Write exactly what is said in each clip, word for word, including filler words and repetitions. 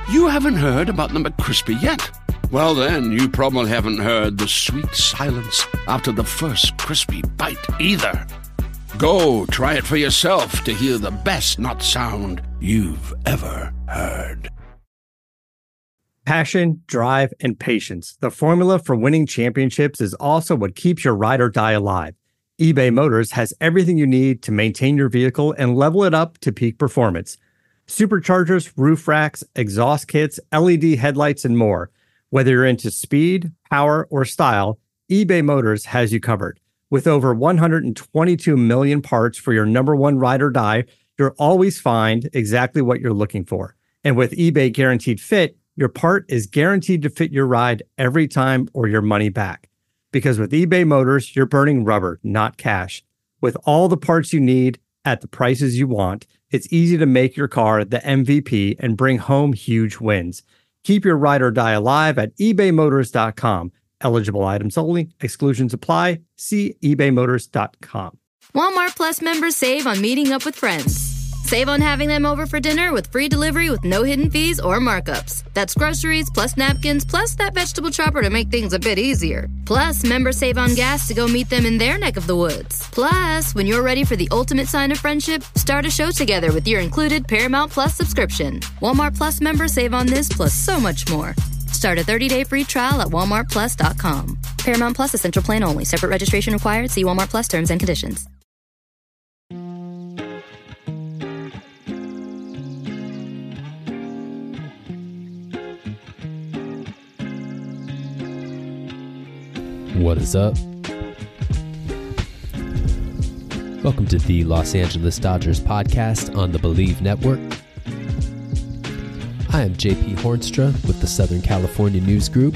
You haven't heard about the McCrispy yet? Well, then, you probably haven't heard the sweet silence after the first crispy bite either. Go try it for yourself to hear the best nut sound you've ever heard. Passion, drive, and patience. The formula for winning championships is also what keeps your ride or die alive. eBay Motors has everything you need to maintain your vehicle and level it up to peak performance. Superchargers, roof racks, exhaust kits, L E D headlights, and more. Whether you're into speed, power, or style, eBay Motors has you covered. With over one hundred twenty-two million parts for your number one ride or die, you'll always find exactly what you're looking for. And with eBay Guaranteed Fit, your part is guaranteed to fit your ride every time or your money back. Because with eBay Motors, you're burning rubber, not cash. With all the parts you need at the prices you want, it's easy to make your car the M V P and bring home huge wins. Keep your ride or die alive at ebay motors dot com. Eligible items only. Exclusions apply. See ebay motors dot com. Walmart Plus members save on meeting up with friends. Save on having them over for dinner with free delivery with no hidden fees or markups. That's groceries plus napkins plus that vegetable chopper to make things a bit easier. Plus, members save on gas to go meet them in their neck of the woods. Plus, when you're ready for the ultimate sign of friendship, start a show together with your included Paramount Plus subscription. Walmart Plus members save on this plus so much more. Start a thirty-day free trial at walmart plus dot com. Paramount Plus Essential Plan only. Separate registration required. See Walmart Plus terms and conditions. What is up? Welcome to the Los Angeles Dodgers podcast on the Believe Network. I am J P Hornstra with the Southern California News Group.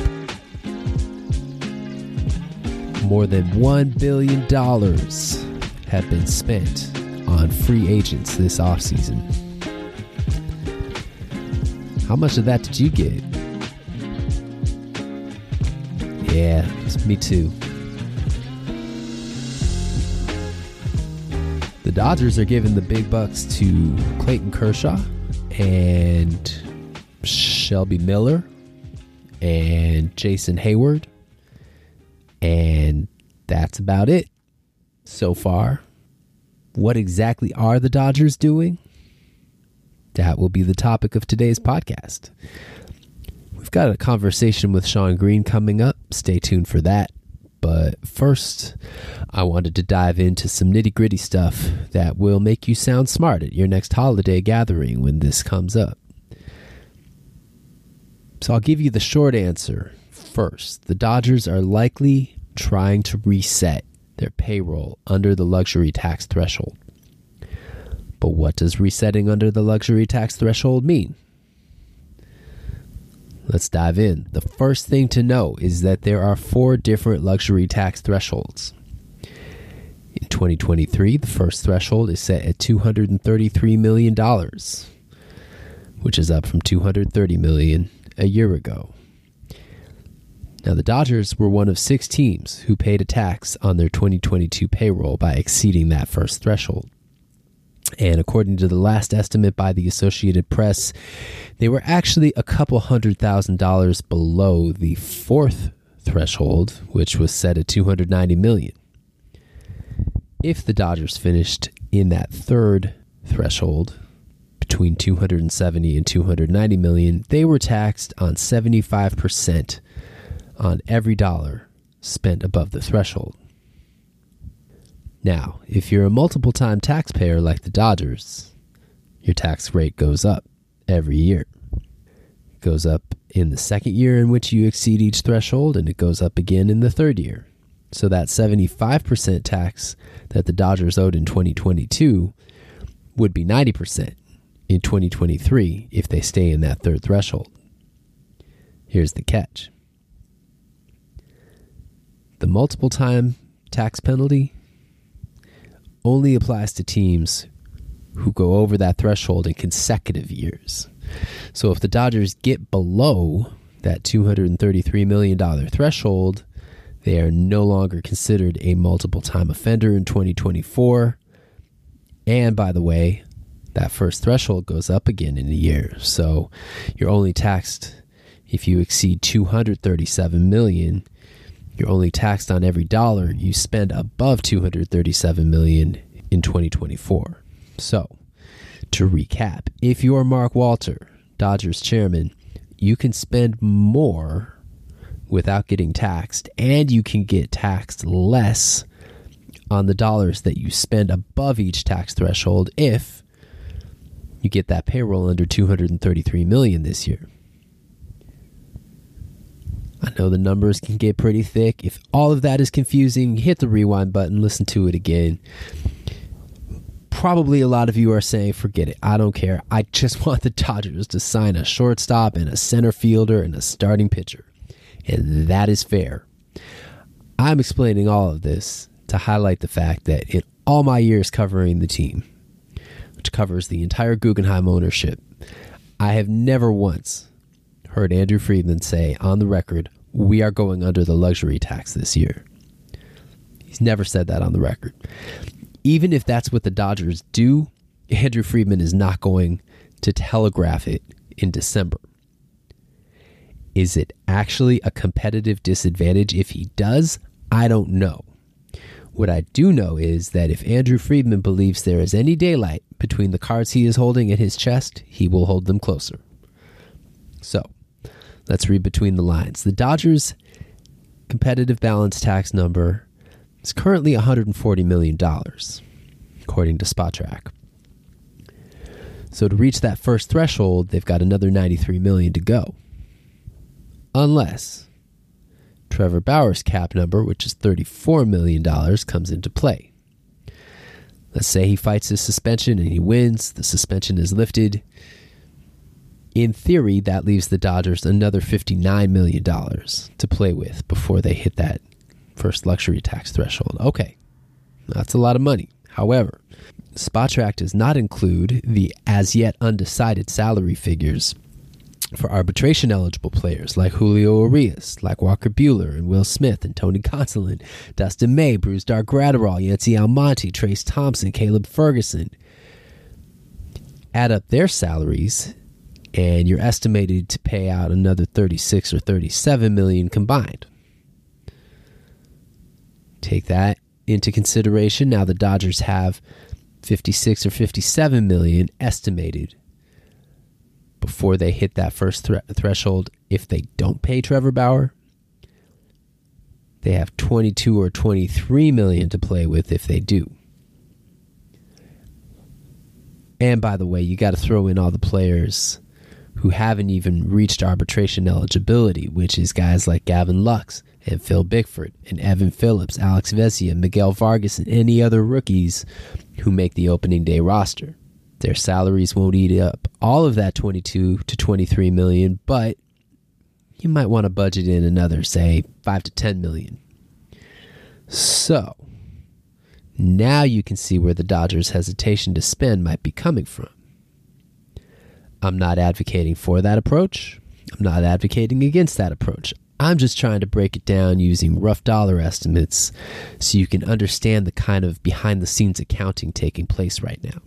More than one billion dollars have been spent on free agents this offseason. How much of that did you get? Yeah, me too. The Dodgers are giving the big bucks to Clayton Kershaw and Shelby Miller and Jason Hayward, and that's about it so far. What exactly are the Dodgers doing? That will be the topic of today's podcast. We've got a conversation with Shawn Green coming up. Stay tuned for that. But first, I wanted to dive into some nitty-gritty stuff that will make you sound smart at your next holiday gathering when this comes up. So I'll give you the short answer first. The Dodgers are likely trying to reset their payroll under the luxury tax threshold. But what does resetting under the luxury tax threshold mean? Let's dive in. The first thing to know is that there are four different luxury tax thresholds. In twenty twenty-three, the first threshold is set at two hundred thirty-three million dollars, which is up from two hundred thirty million dollars a year ago. Now, the Dodgers were one of six teams who paid a tax on their twenty twenty-two payroll by exceeding that first threshold. And according to the last estimate by the Associated Press, they were actually a couple hundred thousand dollars below the fourth threshold, which was set at two hundred ninety million dollars. If the Dodgers finished in that third threshold, between two hundred seventy and two hundred ninety million dollars, they were taxed on seventy-five percent on every dollar spent above the threshold. Now, if you're a multiple-time taxpayer like the Dodgers, your tax rate goes up every year. It goes up in the second year in which you exceed each threshold, and it goes up again in the third year. So that seventy-five percent tax that the Dodgers owed in twenty twenty-two would be ninety percent in twenty twenty-three if they stay in that third threshold. Here's the catch. The multiple-time tax penalty only applies to teams who go over that threshold in consecutive years. So if the Dodgers get below that two hundred thirty-three million dollars threshold, they are no longer considered a multiple-time offender in twenty twenty-four. And by the way, that first threshold goes up again in a year. So you're only taxed if you exceed two hundred thirty-seven million dollars. You're only taxed on every dollar you spend above two hundred thirty-seven million dollars in twenty twenty-four. So, to recap, if you're Mark Walter, Dodgers chairman, you can spend more without getting taxed, and you can get taxed less on the dollars that you spend above each tax threshold if you get that payroll under two hundred thirty-three million dollars this year. I know the numbers can get pretty thick. If all of that is confusing, hit the rewind button, listen to it again. Probably a lot of you are saying, forget it, I don't care. I just want the Dodgers to sign a shortstop and a center fielder and a starting pitcher. And that is fair. I'm explaining all of this to highlight the fact that in all my years covering the team, which covers the entire Guggenheim ownership, I have never once heard Andrew Friedman say on the record, we are going under the luxury tax this year. He's never said that on the record. Even if that's what the Dodgers do, Andrew Friedman is not going to telegraph it in December. Is it actually a competitive disadvantage if he does? I don't know. What I do know is that if Andrew Friedman believes there is any daylight between the cards he is holding at his chest, he will hold them closer. So, let's read between the lines. The Dodgers' competitive balance tax number is currently one hundred forty million dollars, according to Spotrac. So to reach that first threshold, they've got another ninety-three million dollars to go. Unless Trevor Bauer's cap number, which is thirty-four million dollars, comes into play. Let's say he fights his suspension and he wins. The suspension is lifted. In theory, that leaves the Dodgers another fifty-nine million dollars to play with before they hit that first luxury tax threshold. Okay, that's a lot of money. However, Spotrac does not include the as yet undecided salary figures for arbitration-eligible players like Julio Urias, like Walker Buehler and Will Smith and Tony Gonsolin, Dustin May, Brusdar Graterol, Yancy Almonte, Trace Thompson, Caleb Ferguson. Add up their salaries, and you're estimated to pay out another thirty-six or thirty-seven million combined. Take that into consideration. Now the Dodgers have fifty-six or fifty-seven million estimated before they hit that first thre- threshold. If they don't pay Trevor Bauer, they have twenty-two or twenty-three million to play with if they do. And by the way, you got to throw in all the players who haven't even reached arbitration eligibility, which is guys like Gavin Lux and Phil Bickford and Evan Phillips, Alex Vesia, Miguel Vargas, and any other rookies who make the opening day roster. Their salaries won't eat up all of that twenty-two to twenty-three million, but you might want to budget in another, say, five to ten million. So, now you can see where the Dodgers' hesitation to spend might be coming from. I'm not advocating for that approach. I'm not advocating against that approach. I'm just trying to break it down using rough dollar estimates so you can understand the kind of behind-the-scenes accounting taking place right now.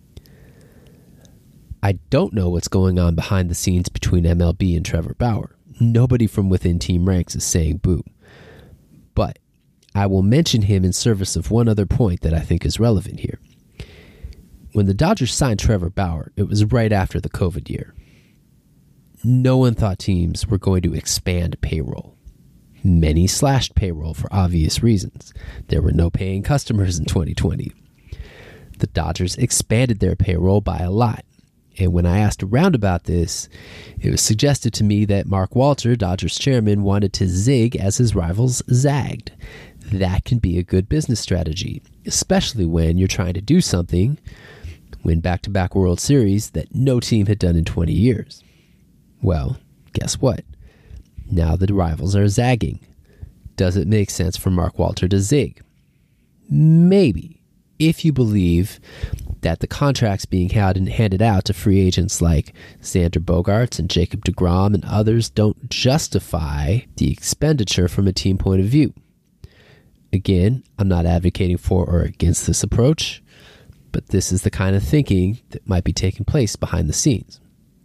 I don't know what's going on behind the scenes between M L B and Trevor Bauer. Nobody from within team ranks is saying boo. But I will mention him in service of one other point that I think is relevant here. When the Dodgers signed Trevor Bauer, it was right after the COVID year. No one thought teams were going to expand payroll. Many slashed payroll for obvious reasons. There were no paying customers in twenty twenty. The Dodgers expanded their payroll by a lot. And when I asked around about this, it was suggested to me that Mark Walter, Dodgers chairman, wanted to zig as his rivals zagged. That can be a good business strategy, especially when you're trying to do something, win back-to-back World Series, that no team had done in twenty years. Well, guess what? Now the rivals are zagging. Does it make sense for Mark Walter to zig? Maybe, if you believe that the contracts being held and handed out to free agents like Xander Bogaerts and Jacob deGrom and others don't justify the expenditure from a team point of view. Again, I'm not advocating for or against this approach. but this is the kind of thinking that might be taking place behind the scenes.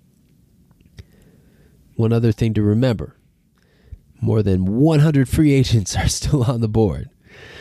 One other thing to remember, more than one hundred free agents are still on the board.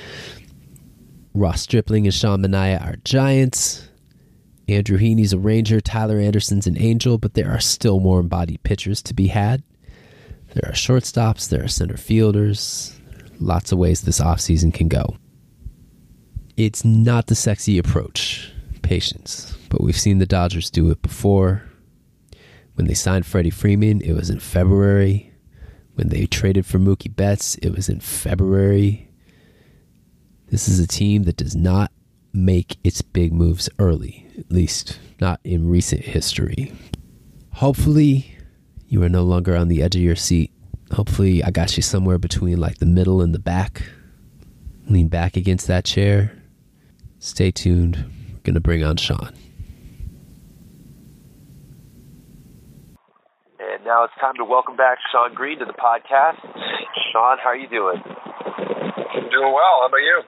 Ross Stripling and Sean Manaea are Giants. Andrew Heaney's a Ranger. Tyler Anderson's an Angel, but there are still warm-bodied pitchers to be had. There are shortstops. There are center fielders. Lots of ways this offseason can go. It's not the sexy approach, patience, but we've seen the Dodgers do it before. When they signed Freddie Freeman, it was in February. When they traded for Mookie Betts, it was in February. This is a team that does not make its big moves early, at least not in recent history. Hopefully, you are no longer on the edge of your seat. Hopefully, I got you somewhere between like the middle and the back. Lean back against that chair. Stay tuned. We're going to bring on Sean. And now it's time to welcome back Sean Green to the podcast. Sean, how are you doing? I'm doing well. How about you?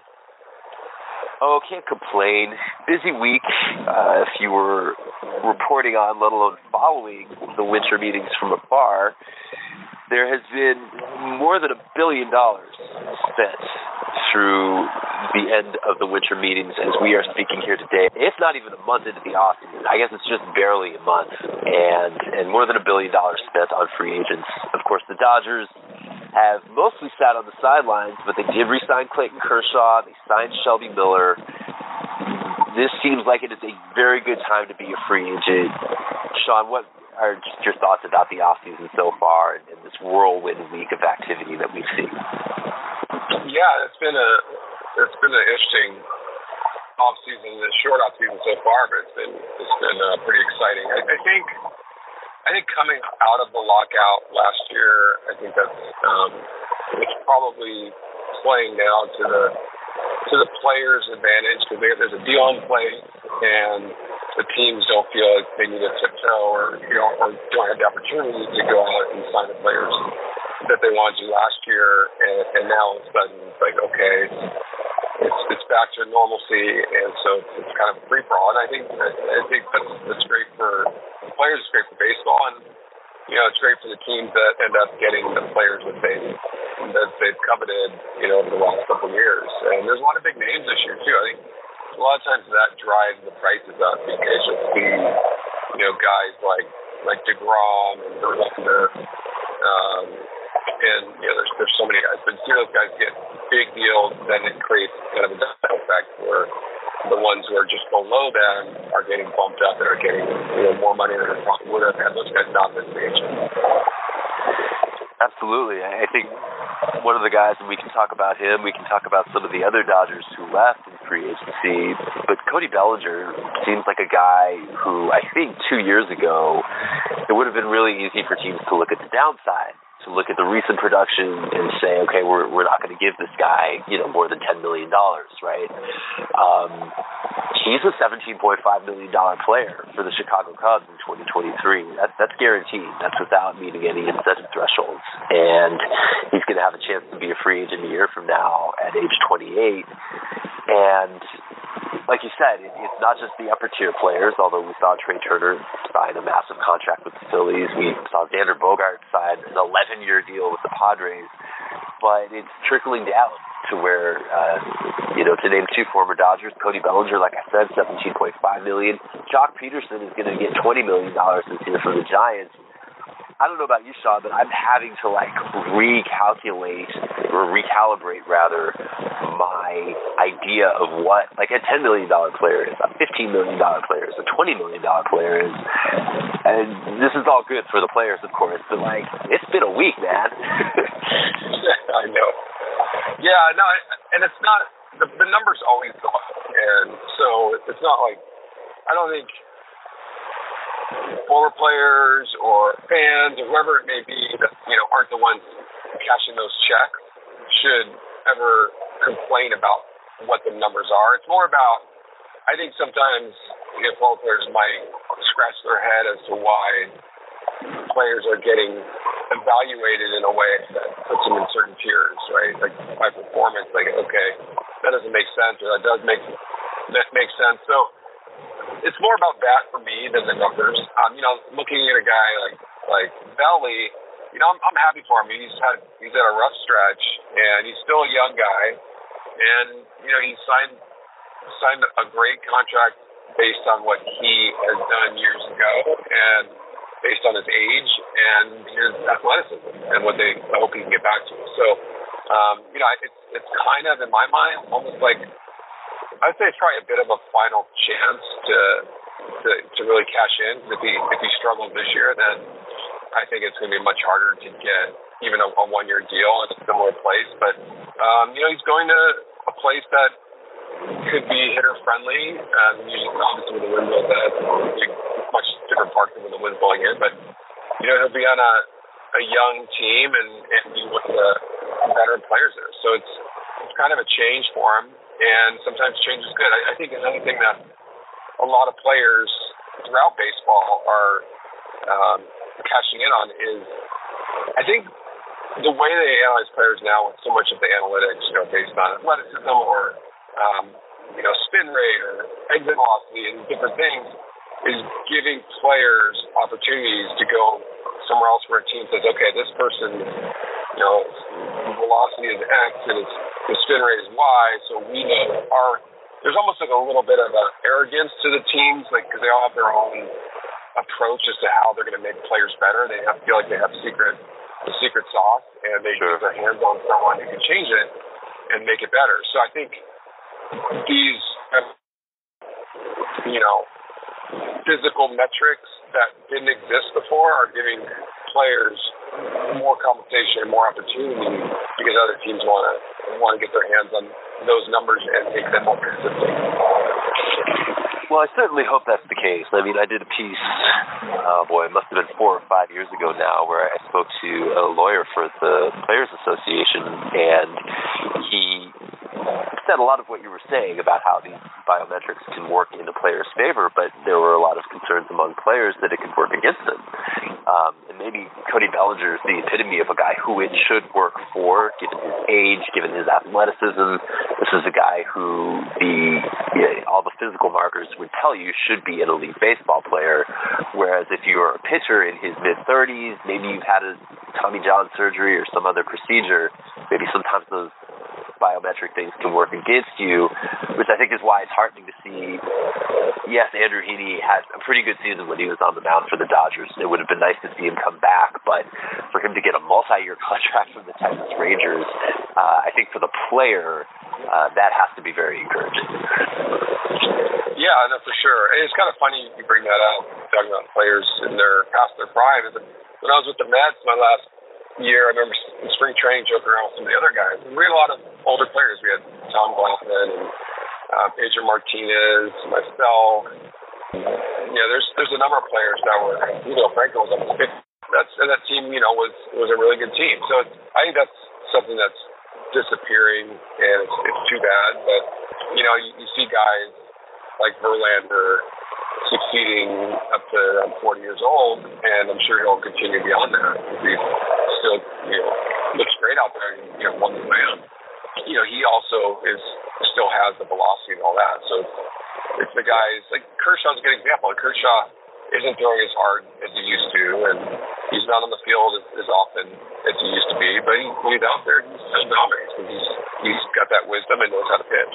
Oh, can't complain. Busy week. Uh, if you were reporting on, let alone following the winter meetings from afar, there has been more than a billion dollars spent through the end of the winter meetings as we are speaking here today. It's not even a month into the offseason. I guess it's just barely a month. And and more than a billion dollars spent on free agents. Of course, the Dodgers have mostly sat on the sidelines, but they did re-sign Clayton Kershaw. They signed Shelby Miller. This seems like it is a very good time to be a free agent. Sean, what are just your thoughts about the offseason so far and, and this whirlwind week of activity that we've seen? Yeah, it's been a it's been an interesting offseason, a short offseason so far, but it's been it's been uh, pretty exciting. I, I think I think coming out of the lockout last year, I think that's um, it's probably playing now to the to the players' advantage because there's a deal in place and the teams don't feel like they need to tiptoe or you know or don't have the opportunity to go out and sign the players that they wanted to last year, and, and now all of a sudden it's like okay, it's it's back to normalcy, and so it's, it's kind of a free for all. And I think I think that's that's great for the players, it's great for baseball, and you know it's great for the teams that end up getting the players that they that they've coveted, you know, over the last couple of years. And there's a lot of big names this year too. I think a lot of times that drives the prices up because you'll see, you know, guys like like DeGrom and Verlander, um, and you know, there's there's so many guys. But see those guys get big deals, then it creates kind of a domino effect where the ones who are just below them are getting bumped up and are getting you know more money than they probably would have had those guys not been free agents. Absolutely. I think one of the guys, and we can talk about him, we can talk about some of the other Dodgers who left in free agency, but Cody Bellinger seems like a guy who I think two years ago it would have been really easy for teams to look at the downside, to look at the recent production and say, okay, we're we're not going to give this guy, you know, more than ten million dollars, right? Um, he's a seventeen point five million dollars player for the Chicago Cubs in twenty twenty-three. That, that's guaranteed. That's without meeting any incentive thresholds. And he's going to have a chance to be a free agent a year from now at age twenty-eight. And like you said, it, it's not just the upper tier players, although we saw Trey Turner sign a massive contract with the Phillies. We saw Xander Bogaerts sign an eleven-year deal with the Padres. But it's trickling down to where, uh, you know, to name two former Dodgers, Cody Bellinger, like I said, seventeen point five million dollars. Jock Peterson is going to get twenty million dollars this year from the Giants. I don't know about you, Sean, but I'm having to, like, recalculate or recalibrate, rather, my idea of what, like, a ten million dollars player is, a fifteen million dollars player is, a twenty million dollars player is. And this is all good for the players, of course, but, like, it's been a week, man. I know. Yeah, no, and it's not, the, the numbers always go up. And so it's not like, I don't think former players or fans or whoever it may be that, you know, aren't the ones cashing those checks should ever complain about what the numbers are. It's more about, I think sometimes, you know, football players might scratch their head as to why players are getting evaluated in a way that puts them in certain tiers, right? Like by performance, like, okay, that doesn't make sense, or that does make that makes sense. So it's more about that for me than the numbers. Um, you know, looking at a guy like like Belly, you know, I'm, I'm happy for him. He's had he's had a rough stretch, and he's still a young guy, and you know, he signed signed a great contract based on what he has done years ago, and based on his age and his athleticism and what they I hope he can get back to. So, um, you know, it's it's kind of in my mind almost like I'd say it's probably a bit of a final chance to to, to really cash in. If he if he struggles this year, then I think it's going to be much harder to get even a, a one year deal at a similar place. But um, you know, he's going to a place that could be hitter friendly. Um, usually, obviously, with the wind blows, that has much different parts than when the wind's blowing in. But you know, he'll be on a, a young team and, and be one of the veteran players there. So it's it's kind of a change for him, and sometimes change is good. I, I think another thing that a lot of players throughout baseball are um, cashing in on is, I think the way they analyze players now with so much of the analytics, you know, based on athleticism or Um, you know, spin rate or exit velocity and different things, is giving players opportunities to go somewhere else where a team says, okay, this person, you know, velocity is X and its the spin rate is Y, so we know our. There's almost like a little bit of an arrogance to the teams, like because they all have their own approach as to how they're going to make players better. They have, feel like they have secret the secret sauce, and they sure. get their hands on someone who can change it and make it better. So I think these, you know, physical metrics that didn't exist before are giving players more compensation and more opportunity because other teams want to want to get their hands on those numbers and make them more consistent. Well, I certainly hope that's the case. I mean, I did a piece, oh boy, it must have been four or five years ago now, where I spoke to a lawyer for the Players Association, and he said a lot of what you were saying about how these biometrics can work in a player's favor, but there were a lot of concerns among players that it could work against them. Um, and maybe Cody Bellinger is the epitome of a guy who it should work for, given his age, given his athleticism. This is a guy who the you know, all the physical markers would tell you should be an elite baseball player, whereas if you're a pitcher in his mid-thirties, maybe you've had a Tommy John surgery or some other procedure, maybe sometimes those biometric things can work against you, which I think is why it's heartening to see. Yes, Andrew Heaney had a pretty good season when he was on the mound for the Dodgers. It would have been nice to see him come back, but for him to get a multi-year contract from the Texas Rangers, uh, I think for the player, uh, that has to be very encouraging. Yeah, no, for sure. And it's kind of funny you bring that up, talking about players in their past their prime. When I was with the Mets my last year, I remember in spring training joking around with some of the other guys. We had a lot of older players. We had Tom Glassman and uh, Pedro Martinez, myself. You know, there's there's a number of players that were. Julio Franco was almost fifty. That's and that team, you know, was was a really good team. So it's, I think that's something that's disappearing, and it's, it's too bad. But you know, you, you see guys like Verlander succeeding up to around forty years old, and I'm sure he'll continue beyond that. He still, you know, looks great out there, and you know, won the Lamb. You know, he also is still has the velocity and all that. So it's, it's the guys like Kershaw's a good example. Kershaw isn't throwing as hard as he used to, and he's not on the field as, as often as he used to be. But he, when he's out there, he still dominates because he's he's got that wisdom and knows how to pitch.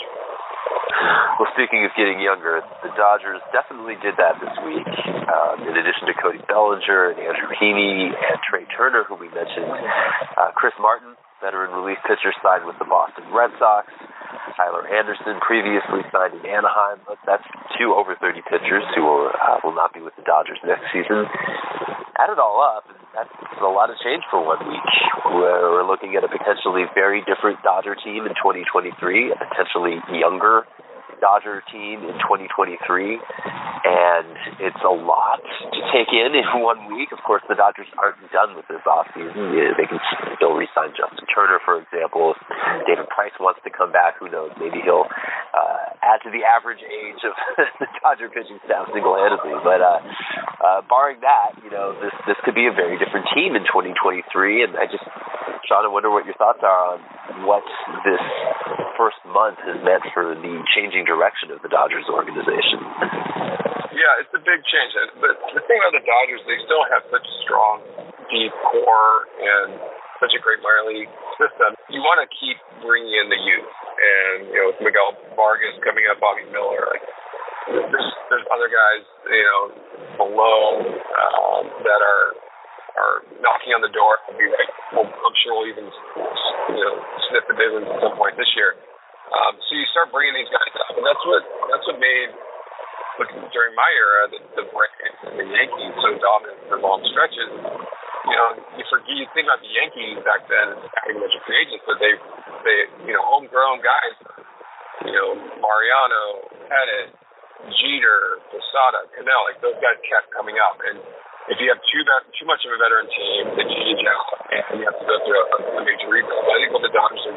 Well, speaking of getting younger, the Dodgers definitely did that this week. Um, in addition to Cody Bellinger and Andrew Heaney and Trey Turner, who we mentioned, uh, Chris Martin, veteran relief pitcher, signed with the Boston Red Sox. Tyler Anderson previously signed in Anaheim. That's two over thirty pitchers who will, uh, will not be with the Dodgers next season. Add it all up, that's a lot of change for one week. We're looking at a potentially very different Dodger team in twenty twenty-three, a potentially younger Dodger team in twenty twenty-three, and it's a lot to take in in one week. Of course, the Dodgers aren't done with this offseason. They can still re-sign Justin Turner, for example. If David Price wants to come back, who knows? Maybe he'll uh, add to the average age of the Dodger pitching staff single-handedly. But uh, uh, barring that, you know, this this could be a very different team in twenty twenty-three. And I just, Sean, I wonder what your thoughts are on what this first month has meant for the changing direction of the Dodgers organization. Yeah, it's a big change. But the thing about the Dodgers, they still have such a strong, deep core and such a great minor league system. You want to keep bringing in the youth. And, you know, with Miguel Vargas coming up, Bobby Miller, like, there's, there's other guys, you know, below um, that are are knocking on the door. I'll be like, well, I'm sure we'll even, you know, sniff the big ones at some point this year. Um, so you start bringing these guys up, and that's what that's what made, look, during my era, the, the Braves and the Yankees so dominant for long stretches. You know, you forget, you think about the Yankees back then, having a bunch of free agents, but they, they, you know, homegrown guys, you know, Mariano, Pettit, Jeter, Posada, Cano, like those guys kept coming up, and if you have too too much of a veteran team, then you age out, and you have to go through a, a major rebuild. But I think what the Dodgers are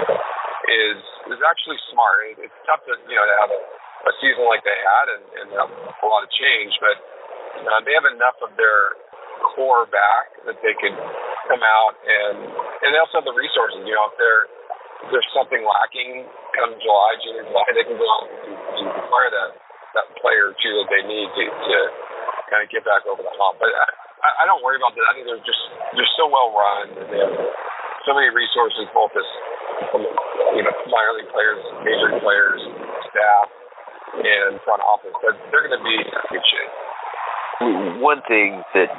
is is actually smart. It, it's tough to you know to have a, a season like they had and, and have a lot of change, but uh, they have enough of their core back that they could come out and and they also have the resources. You know, if there if there's something lacking come July, June, or July, they can go out and, and acquire that that player or two that they need to. to kind of get back over the hump. But I, I don't worry about that. I think they're just they're so well run, and they have so many resources, both as from you know minor league players, major league players, staff, and front office. But they're going to be in good shape. One thing that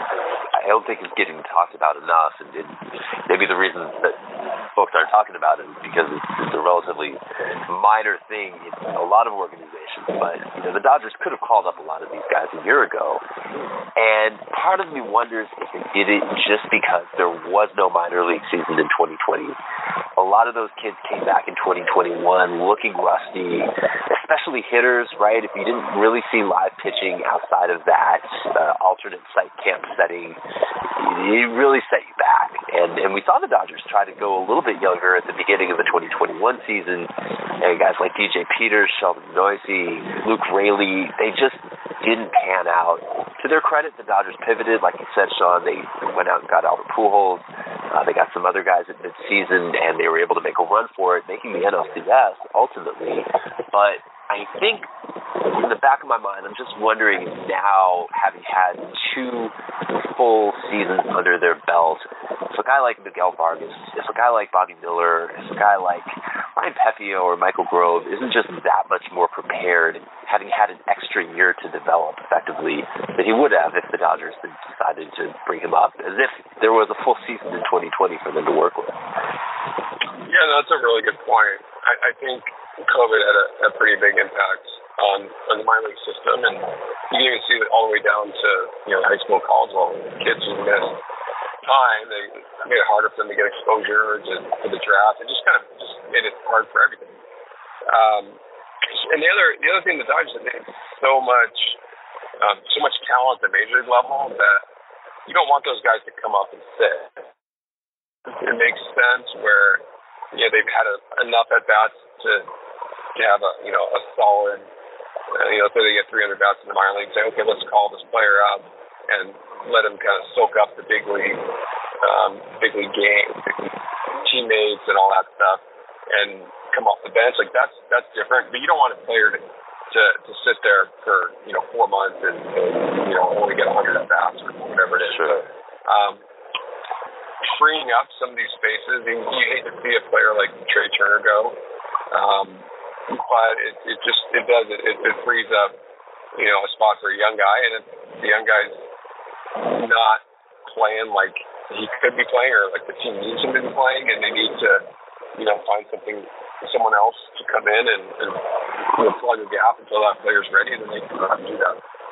I don't think is getting talked about enough, and, and maybe the reason that folks aren't talking about it is because it's, it's a relatively minor thing in a lot of organizations. But you know, the Dodgers could have called up a lot of these guys a year ago, and part of me wonders if they did it just because there was no minor league season in twenty twenty. A lot of those kids came back in twenty twenty-one looking rusty, especially hitters, right? If you didn't really see live pitching outside of that uh, alternate site camp setting, it really set you back. And and we saw the Dodgers try to go a little bit younger at the beginning of the twenty twenty-one season. And guys like D J Peters, Sheldon Neuse, Luke Raley, they just didn't pan out. To their credit, the Dodgers pivoted, like you said, Sean. They went out and got Albert Pujols. Uh, they got some other guys at midseason, and they were able to make a run for it, making the N L C S ultimately. But I think in the back of my mind, I'm just wondering now, having had two full seasons under their belt, if a guy like Miguel Vargas, if a guy like Bobby Miller, if a guy like Ryan Pepio or Michael Grove isn't just that much more prepared, having had an extra year to develop effectively, that he would have if the Dodgers had decided to bring him up, as if there was a full season in twenty twenty for them to work with. Yeah, that's a really good point. I, I think COVID had a, a pretty big impact on, on the minor league system, and you can even see it all the way down to you know high school, college level. Kids who missed time, they made it harder for them to get exposure to, to the draft. It just kind of just made it hard for everything. Um, and the other the other thing the Dodgers have made so much um, so much talent at the major league level that you don't want those guys to come up and sit. It makes sense where you know they've had a, enough at bats to to have a you know a solid uh, you know so they get three hundred bats in the minor league. Say okay, let's call this player up and let him kind of soak up the big league um, big league game, teammates and all that stuff, and come off the bench. Like that's that's different. But you don't want a player to to, to sit there for you know four months and, and you know only get one hundred at bats or whatever it is. Sure. Um, freeing up some of these spaces. I mean, you hate to see a player like Trey Turner go, um, but it, it just it does it, it frees up you know a spot for a young guy, and if the young guy's not playing like he could be playing, or like the team needs him to be playing, and they need to you know find something someone else to come in and, and you know, plug a gap until that player's ready, then they can do that.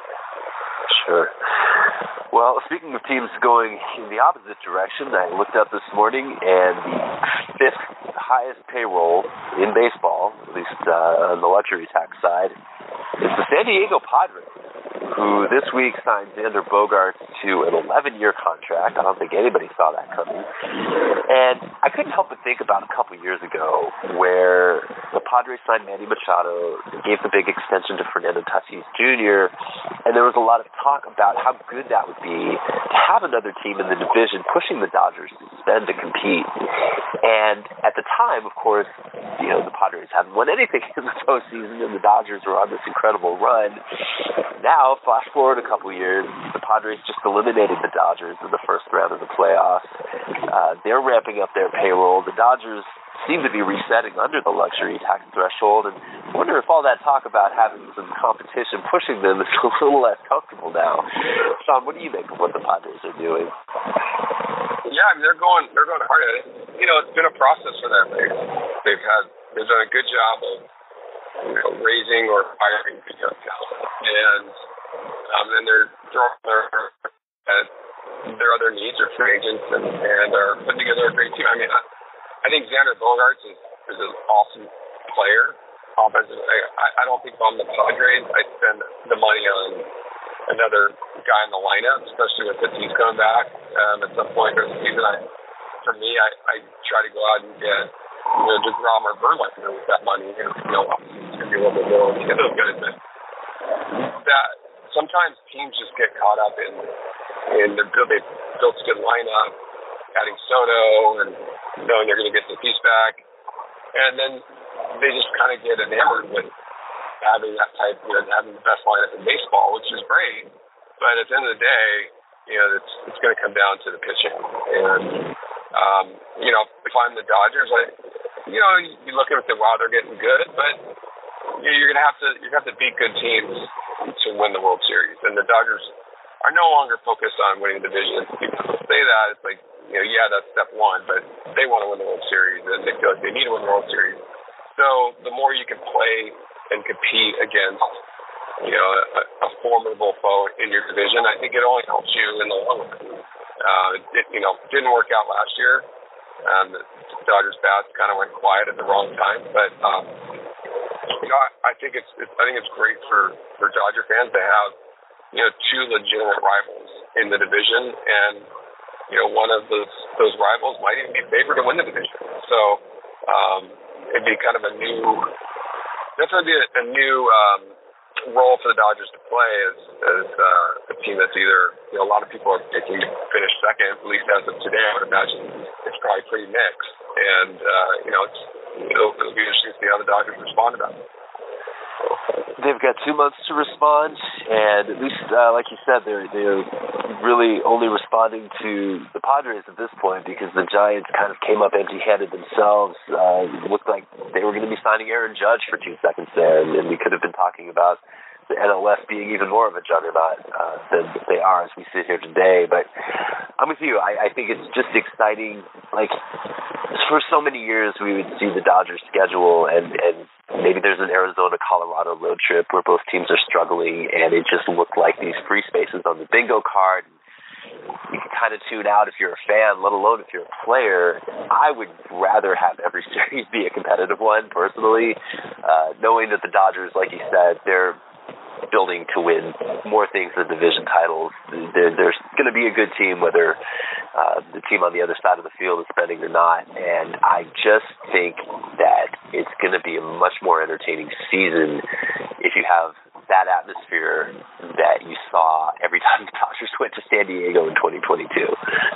Sure. Well, speaking of teams going in the opposite direction, I looked up this morning, and the fifth highest payroll in baseball, at least uh, on the luxury tax side, is the San Diego Padres, who this week signed Xander Bogaerts to an eleven-year contract. I don't think anybody saw that coming. And I couldn't help but think about a couple years ago where the Padres signed Manny Machado, gave the big extension to Fernando Tatis Junior, and there was a lot of talk about how good that would be to have another team in the division pushing the Dodgers to spend to compete. And at the time, of course, you know, the Padres hadn't won anything in the postseason, and the Dodgers were on this incredible run. Now, flash forward a couple years, the Padres just eliminated the Dodgers in the first round of the playoffs. Uh, they're ramping up their payroll. The Dodgers seem to be resetting under the luxury tax threshold, and I wonder if all that talk about having some competition pushing them is a little less comfortable now. Sean, what do you make of what the Padres are doing? Yeah, I mean, they're going they're going hard at it. You know, it's been a process for them. They, they've had they've done a good job of, you know, raising or hiring young talent, and um, then they're throwing their at their other needs or free agents, and, and are putting together a great team. I mean, I, I think Xander Bogaerts is, is an awesome player. Offensive, I, I don't think if I'm the Padres, I'd spend the money on another guy in the lineup, especially with Tatis coming back um, at some point during the season. I, for me, I, I try to go out and get, you know, DeGrom or Verlander with that money. You know, obviously it's going to be a little bit more to get those guys, but that sometimes teams just get caught up in in the they built a good lineup, adding Soto and knowing they're going to get the piece back, and then they just kind of get enamored with having that type, you know, having the best lineup in baseball, which is great. But at the end of the day, you know, it's it's going to come down to the pitching. And um, you know, if I'm the Dodgers, I, you know, you look at it and say, wow, they're getting good, but you know, you're going to have to you have to beat good teams to win the World Series. And the Dodgers are no longer focused on winning the division. People say that, it's like, you know, yeah, that's step one, but they want to win the World Series, and they feel like they need to win the World Series. So the more you can play and compete against, you know, a, a formidable foe in your division, I think it only helps you in the long run. Uh, it, you know, didn't work out last year. Um, the Dodgers bats kind of went quiet at the wrong time, but um, you know, I, I think it's, it's I think it's great for, for Dodger fans to have, you know, two legitimate rivals in the division, and you know, one of those those rivals might even be favored to win the division. So um, it'd be kind of a new, definitely be a, a new um, role for the Dodgers to play as as uh, a team that's either, you know, a lot of people are picking to finish second, at least as of today. I would imagine it's probably pretty mixed, and uh, you know, it's it'll, it'll be interesting to see how the Dodgers respond to that. They've got two months to respond, and at least, uh, like you said, they're they're really only responding to the Padres at this point, because the Giants kind of came up empty-handed themselves. Uh, it looked like they were going to be signing Aaron Judge for two seconds there, and, and we could have been talking about the N L F being even more of a juggernaut uh, than they are as we sit here today. But I'm with you. I, I think it's just exciting. Like, for so many years, we would see the Dodgers schedule, and, and maybe there's an Arizona-Colorado road trip where both teams are struggling, and it just looked like these free spaces on the bingo card. You can kind of tune out if you're a fan, let alone if you're a player. I would rather have every series be a competitive one, personally, uh, knowing that the Dodgers, like you said, they're building to win more things than division titles. There, there's going to be a good team, whether uh, the team on the other side of the field is spending or not. And I just think that it's going to be a much more entertaining season if you have that atmosphere that you saw every time the Dodgers went to San Diego in twenty twenty-two.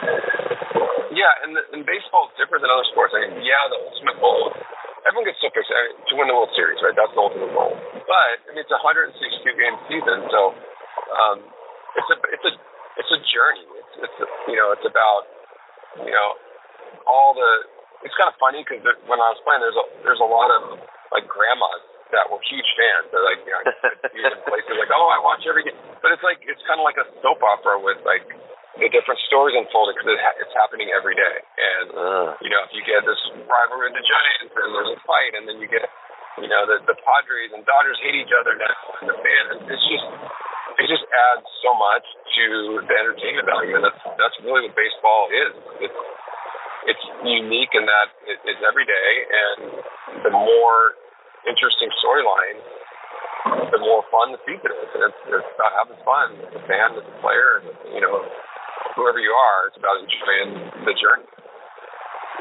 Yeah, and, the, and baseball is different than other sports. I mean, yeah, the ultimate goal, everyone gets so pissed to win the World Series, right? That's the ultimate goal. But I mean, it's a one hundred sixty-two game season, so um, it's a it's a it's a journey. It's it's a, you know, it's about, you know, all the. It's kind of funny because when I was playing, there's a there's a lot of like grandmas that were huge fans. They're like, you know, even places like, oh, I watch every game. But it's like it's kind of like a soap opera with like the different stories unfolding, because it ha- it's happening every day. And uh. you know, if you get this rivalry with the Giants, and there's a fight, and then you get, you know, the the Padres and Dodgers hate each other now, and the fans. It's just it just adds so much to the entertainment value, and that's that's really what baseball is. It's it's unique in that it, it's every day, and the more interesting storyline, the more fun the season is. And it's, it's about having fun as a fan, as a player, and, you know, whoever you are, it's about enjoying the journey.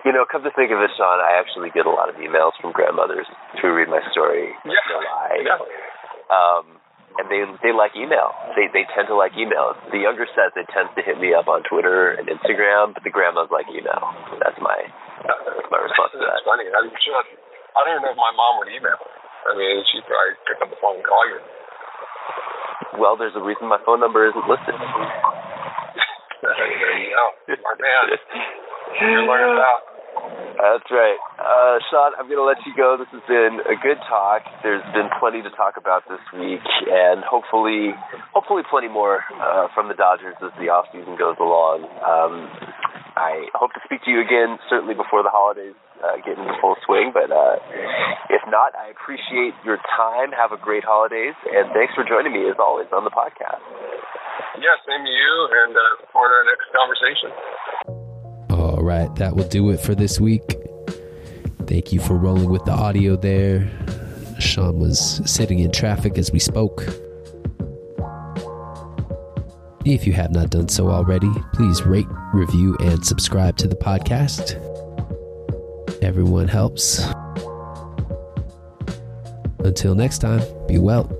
You know, come to think of it, Sean, I actually get a lot of emails from grandmothers who read my story. Yeah, no lie. yeah. Um, and they they like email. They they tend to like email. The younger set, they tend to hit me up on Twitter and Instagram, but the grandmas like email. That's my that's my response to that. That's funny. I'm sure. I don't even know if my mom would email. I mean, she'd probably pick up the phone and call you. Well, there's a reason my phone number isn't listed. There you go. Smart man. You're learning about. That's right. Uh, Sean, I'm going to let you go. This has been a good talk. There's been plenty to talk about this week, and hopefully hopefully plenty more uh, from the Dodgers as the offseason goes along. Um, I hope to speak to you again, certainly before the holidays uh, get into full swing, but uh, if not, I appreciate your time. Have a great holidays, and thanks for joining me, as always, on the podcast. Yeah, same to you, and uh, look forward to our next conversation. All right, that will do it for this week. Thank you for rolling with the audio there. Sean was sitting in traffic as we spoke. If you have not done so already, please rate, review, and subscribe to the podcast. Everyone helps. Until next time, be well.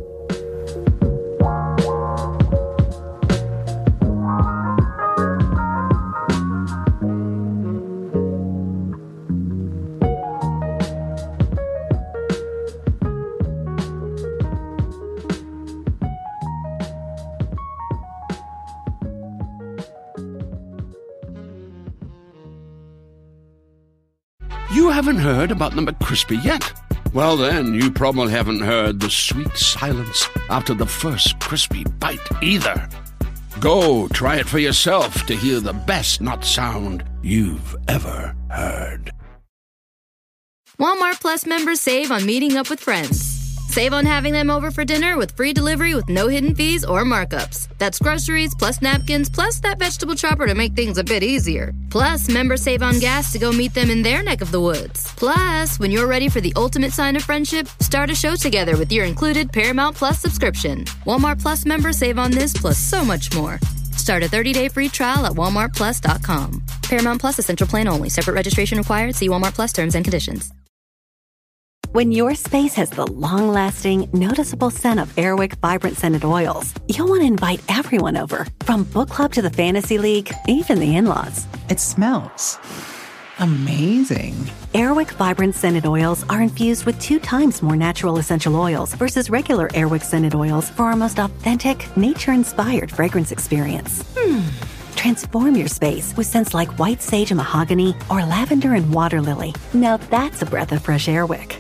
You haven't heard about the McCrispy yet? Well, then, you probably haven't heard the sweet silence after the first crispy bite either. Go try it for yourself to hear the best nut sound you've ever heard. Walmart Plus members save on meeting up with friends. Save on having them over for dinner with free delivery with no hidden fees or markups. That's groceries plus napkins plus that vegetable chopper to make things a bit easier. Plus, members save on gas to go meet them in their neck of the woods. Plus, when you're ready for the ultimate sign of friendship, start a show together with your included Paramount Plus subscription. Walmart Plus members save on this plus so much more. Start a thirty-day free trial at walmart plus dot com. Paramount Plus Essential Plan only. Separate registration required. See Walmart Plus terms and conditions. When your space has the long-lasting, noticeable scent of Airwick Vibrant Scented Oils, you'll want to invite everyone over, from book club to the fantasy league, even the in-laws. It smells amazing. Airwick Vibrant Scented Oils are infused with two times more natural essential oils versus regular Airwick Scented Oils for our most authentic, nature-inspired fragrance experience. Hmm. Transform your space with scents like white sage and mahogany or lavender and water lily. Now that's a breath of fresh Airwick.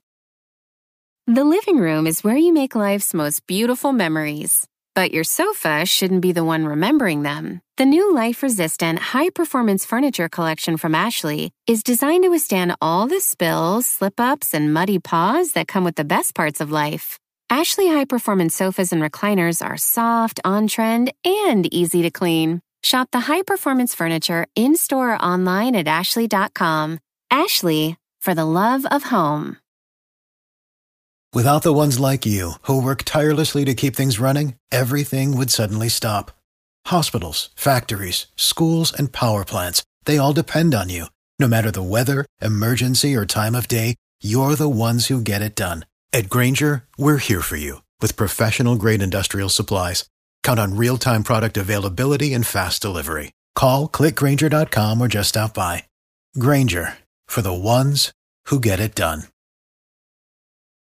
The living room is where you make life's most beautiful memories. But your sofa shouldn't be the one remembering them. The new life-resistant, high-performance furniture collection from Ashley is designed to withstand all the spills, slip-ups, and muddy paws that come with the best parts of life. Ashley high-performance sofas and recliners are soft, on-trend, and easy to clean. Shop the high-performance furniture in-store or online at ashley dot com. Ashley, for the love of home. Without the ones like you, who work tirelessly to keep things running, everything would suddenly stop. Hospitals, factories, schools, and power plants, they all depend on you. No matter the weather, emergency, or time of day, you're the ones who get it done. At Grainger, we're here for you with professional-grade industrial supplies. Count on real-time product availability and fast delivery. Call, click Grainger dot com, or just stop by. Grainger, for the ones who get it done.